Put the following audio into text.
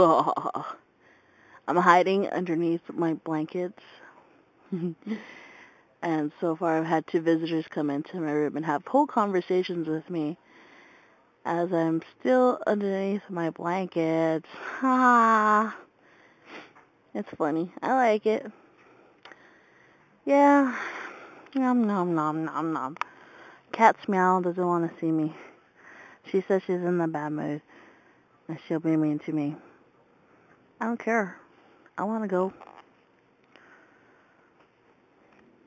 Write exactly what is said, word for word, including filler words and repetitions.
I'm hiding underneath my blankets. And so far I've had two visitors come into my room and have whole conversations with me as I'm still underneath my blankets. Ha! It's funny. I like it. Yeah. Nom nom nom nom nom. Cat's meow doesn't want to see me. She says she's in a bad mood and she'll be mean to me. I don't care. I want to go.